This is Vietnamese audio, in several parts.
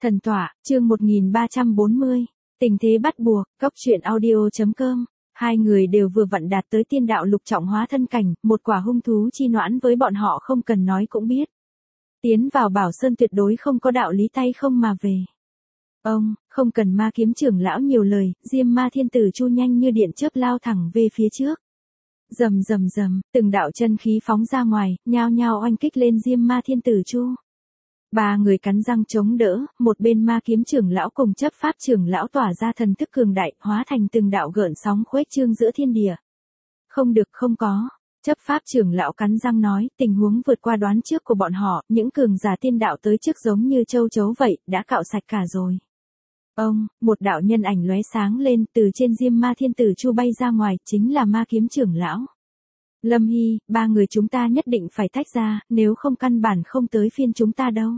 Thần tọa, chương 1340, tình thế bắt buộc, cóc truyện audio.com. Hai người đều vừa vặn đạt tới tiên đạo lục trọng hóa thân cảnh, một quả hung thú chi noãn với bọn họ không cần nói cũng biết. Tiến vào Bảo Sơn tuyệt đối không có đạo lý tay không mà về. Ông, không cần Ma Kiếm trưởng lão nhiều lời, Diêm Ma Thiên Tử Chu nhanh như điện chớp lao thẳng về phía trước. Rầm rầm rầm, từng đạo chân khí phóng ra ngoài, nhao nhao oanh kích lên Diêm Ma Thiên Tử Chu. Ba người cắn răng chống đỡ, một bên Ma Kiếm trưởng lão cùng chấp pháp trưởng lão tỏa ra thần thức cường đại, hóa thành từng đạo gợn sóng khuếch trương giữa thiên địa. Không được, không có. Chấp pháp trưởng lão cắn răng nói, tình huống vượt qua đoán trước của bọn họ, những cường giả tiên đạo tới trước giống như châu chấu vậy, đã cạo sạch cả rồi. Ông, một đạo nhân ảnh lóe sáng lên, từ trên Diêm Ma Thiên Tử Chu bay ra ngoài, chính là Ma Kiếm trưởng lão. Lâm Hy, ba người chúng ta nhất định phải tách ra, nếu không căn bản không tới phiên chúng ta đâu.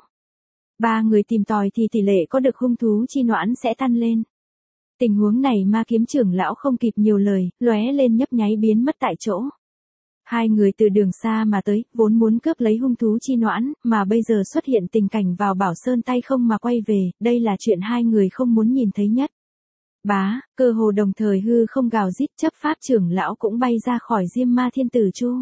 Ba người tìm tòi thì tỷ lệ có được hung thú chi noãn sẽ tăng lên. Tình huống này Ma Kiếm trưởng lão không kịp nhiều lời, lóe lên nhấp nháy biến mất tại chỗ. Hai người từ đường xa mà tới, vốn muốn cướp lấy hung thú chi noãn, mà bây giờ xuất hiện tình cảnh vào Bảo Sơn tay không mà quay về, đây là chuyện hai người không muốn nhìn thấy nhất. Bá, cơ hồ đồng thời hư không gào rít, chấp pháp trưởng lão cũng bay ra khỏi Diêm Ma Thiên Tử Chu.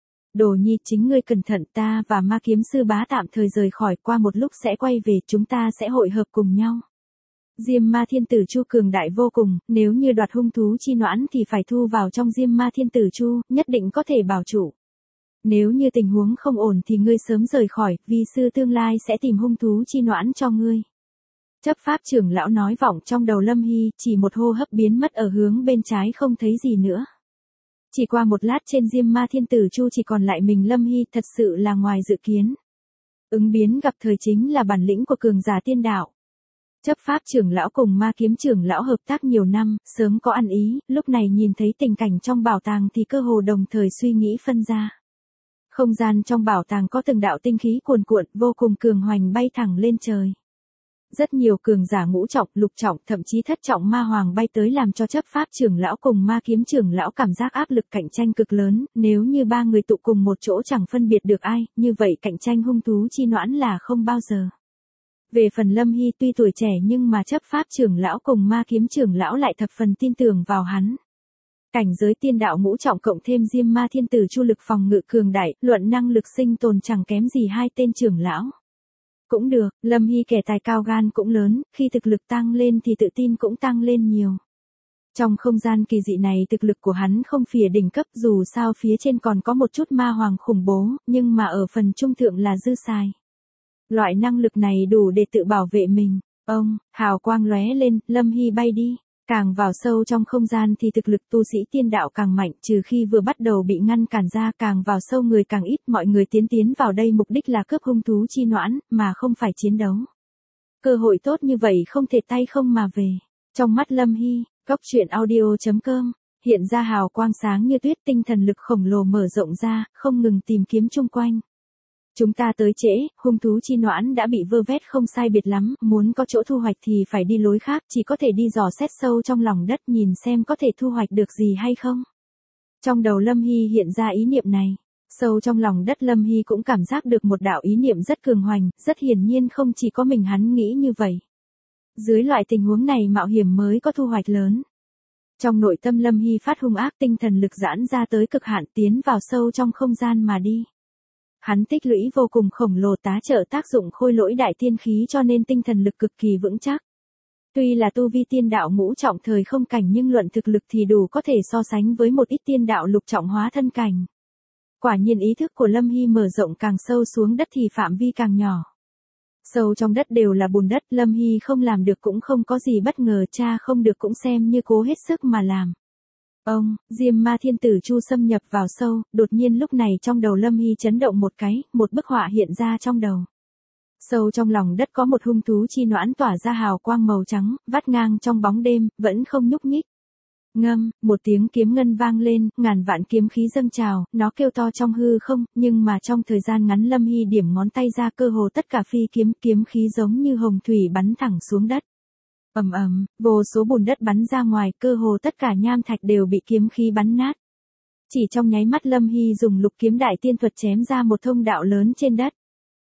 Đồ Nhi, chính ngươi cẩn thận, ta và Ma Kiếm sư bá tạm thời rời khỏi, qua một lúc sẽ quay về, chúng ta sẽ hội hợp cùng nhau. Diêm Ma Thiên Tử Chu cường đại vô cùng, nếu như đoạt hung thú chi noãn thì phải thu vào trong Diêm Ma Thiên Tử Chu, nhất định có thể bảo trụ. Nếu như tình huống không ổn thì ngươi sớm rời khỏi, vi sư tương lai sẽ tìm hung thú chi noãn cho ngươi. Chấp pháp trưởng lão nói vọng trong đầu Lâm Hy, chỉ một hô hấp biến mất ở hướng bên trái không thấy gì nữa. Chỉ qua một lát trên Diêm Ma Thiên Tử Chu chỉ còn lại mình Lâm Hy, thật sự là ngoài dự kiến. Ứng biến gặp thời chính là bản lĩnh của cường giả tiên đạo. Chấp pháp trưởng lão cùng Ma Kiếm trưởng lão hợp tác nhiều năm, sớm có ăn ý, lúc này nhìn thấy tình cảnh trong bảo tàng thì cơ hồ đồng thời suy nghĩ phân ra. Không gian trong bảo tàng có từng đạo tinh khí cuồn cuộn, vô cùng cường hoành bay thẳng lên trời. Rất nhiều cường giả ngũ trọng, lục trọng, thậm chí thất trọng ma hoàng bay tới làm cho chấp pháp trưởng lão cùng Ma Kiếm trưởng lão cảm giác áp lực cạnh tranh cực lớn, nếu như ba người tụ cùng một chỗ chẳng phân biệt được ai, như vậy cạnh tranh hung thú chi noãn là không bao giờ. Về phần Lâm Hy tuy tuổi trẻ nhưng mà chấp pháp trưởng lão cùng Ma Kiếm trưởng lão lại thập phần tin tưởng vào hắn. Cảnh giới tiên đạo ngũ trọng cộng thêm Diêm Ma Thiên Tử Chu lực phòng ngự cường đại, luận năng lực sinh tồn chẳng kém gì hai tên trưởng lão. Cũng được, Lâm Hy kẻ tài cao gan cũng lớn, khi thực lực tăng lên thì tự tin cũng tăng lên nhiều. Trong không gian kỳ dị này thực lực của hắn không phìa đỉnh cấp, dù sao phía trên còn có một chút ma hoàng khủng bố, nhưng mà ở phần trung thượng là dư xài. Loại năng lực này đủ để tự bảo vệ mình. Ông, hào quang lóe lên, Lâm Hy bay đi. Càng vào sâu trong không gian thì thực lực tu sĩ tiên đạo càng mạnh, trừ khi vừa bắt đầu bị ngăn cản ra, càng vào sâu người càng ít, mọi người tiến vào đây mục đích là cướp hung thú chi noãn, mà không phải chiến đấu. Cơ hội tốt như vậy không thể tay không mà về. Trong mắt Lâm Hy, cóc truyện audio.com, hiện ra hào quang sáng như tuyết, tinh thần lực khổng lồ mở rộng ra, không ngừng tìm kiếm chung quanh. Chúng ta tới trễ, hung thú chi noãn đã bị vơ vét không sai biệt lắm, muốn có chỗ thu hoạch thì phải đi lối khác, chỉ có thể đi dò xét sâu trong lòng đất nhìn xem có thể thu hoạch được gì hay không. Trong đầu Lâm Hy hiện ra ý niệm này, sâu trong lòng đất Lâm Hy cũng cảm giác được một đạo ý niệm rất cường hoành, rất hiển nhiên không chỉ có mình hắn nghĩ như vậy. Dưới loại tình huống này mạo hiểm mới có thu hoạch lớn. Trong nội tâm Lâm Hy phát hung ác, tinh thần lực giãn ra tới cực hạn, tiến vào sâu trong không gian mà đi. Hắn tích lũy vô cùng khổng lồ, tá trợ tác dụng khôi lỗi đại tiên khí cho nên tinh thần lực cực kỳ vững chắc. Tuy là tu vi tiên đạo ngũ trọng thời không cảnh nhưng luận thực lực thì đủ có thể so sánh với một ít tiên đạo lục trọng hóa thân cảnh. Quả nhiên ý thức của Lâm Hy mở rộng càng sâu xuống đất thì phạm vi càng nhỏ. Sâu trong đất đều là bùn đất, Lâm Hy không làm được cũng không có gì bất ngờ, cha không được cũng xem như cố hết sức mà làm. Ông, Diêm Ma Thiên Tử Chu xâm nhập vào sâu, đột nhiên lúc này trong đầu Lâm Hy chấn động một cái, một bức họa hiện ra trong đầu. Sâu trong lòng đất có một hung thú chi noãn tỏa ra hào quang màu trắng, vắt ngang trong bóng đêm, vẫn không nhúc nhích. Ngâm, một tiếng kiếm ngân vang lên, ngàn vạn kiếm khí dâng trào, nó kêu to trong hư không, nhưng mà trong thời gian ngắn Lâm Hy điểm ngón tay ra cơ hồ tất cả phi kiếm khí giống như hồng thủy bắn thẳng xuống đất. Ầm ầm, vô số bùn đất bắn ra ngoài, cơ hồ tất cả nham thạch đều bị kiếm khí bắn nát. Chỉ trong nháy mắt Lâm Hy dùng lục kiếm đại tiên thuật chém ra một thông đạo lớn trên đất.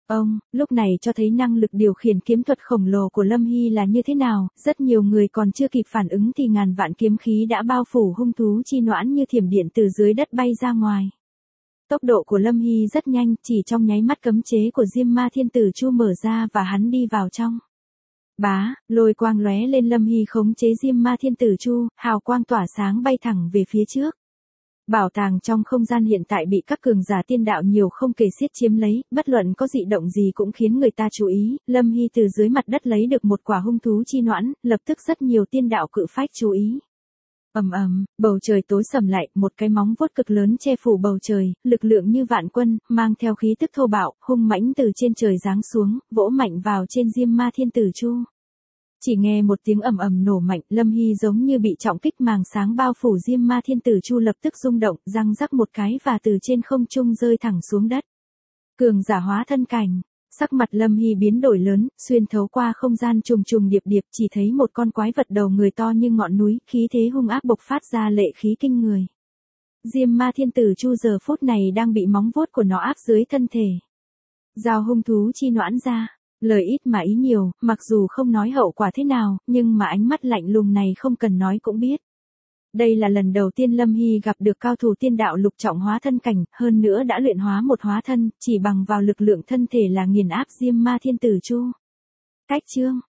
Ông, lúc này cho thấy năng lực điều khiển kiếm thuật khổng lồ của Lâm Hy là như thế nào, rất nhiều người còn chưa kịp phản ứng thì ngàn vạn kiếm khí đã bao phủ hung thú chi noãn như thiểm điện từ dưới đất bay ra ngoài. Tốc độ của Lâm Hy rất nhanh, chỉ trong nháy mắt cấm chế của Diêm Ma Thiên Tử Chu mở ra và hắn đi vào trong. Bá, lôi quang lóe lên, Lâm Hy khống chế Diêm Ma Thiên Tử Chu, hào quang tỏa sáng bay thẳng về phía trước. Bảo tàng trong không gian hiện tại bị các cường giả tiên đạo nhiều không kể xiết chiếm lấy, bất luận có dị động gì cũng khiến người ta chú ý. Lâm Hy từ dưới mặt đất lấy được một quả hung thú chi noãn, lập tức rất nhiều tiên đạo cự phách chú ý. Ầm ầm, bầu trời tối sầm lại, một cái móng vuốt cực lớn che phủ bầu trời, lực lượng như vạn quân, mang theo khí tức thô bạo, hung mãnh từ trên trời giáng xuống, vỗ mạnh vào trên Diêm Ma Thiên Tử Chu. Chỉ nghe một tiếng ầm ầm nổ mạnh, Lâm Hy giống như bị trọng kích, màng sáng bao phủ Diêm Ma Thiên Tử Chu lập tức rung động, răng rắc một cái và từ trên không trung rơi thẳng xuống đất. Cường giả hóa thân cảnh, sắc mặt Lâm Hy biến đổi lớn, xuyên thấu qua không gian trùng trùng điệp điệp, chỉ thấy một con quái vật đầu người to như ngọn núi, khí thế hung ác bộc phát ra lệ khí kinh người. Diêm Ma Thiên Tử Chu giờ phút này đang bị móng vuốt của nó áp dưới thân thể. Giao hung thú chi noãn ra. Lời ít mà ý nhiều, mặc dù không nói hậu quả thế nào, nhưng mà ánh mắt lạnh lùng này không cần nói cũng biết. Đây là lần đầu tiên Lâm Hy gặp được cao thủ tiên đạo lục trọng hóa thân cảnh, hơn nữa đã luyện hóa một hóa thân, chỉ bằng vào lực lượng thân thể là nghiền áp Diêm Ma Thiên Tử Chu. Cách chương